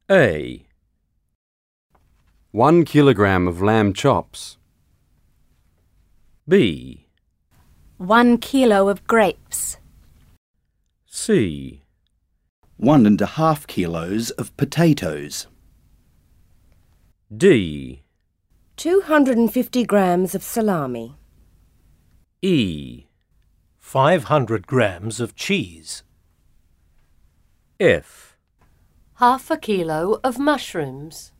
A. 1 kilogram of lamb chops. B. 1 kilo of grapes. C. 1.5 kilos of potatoes. D. 250 grams of salami. E. 500 grams of cheese. F. Half a kilo of mushrooms.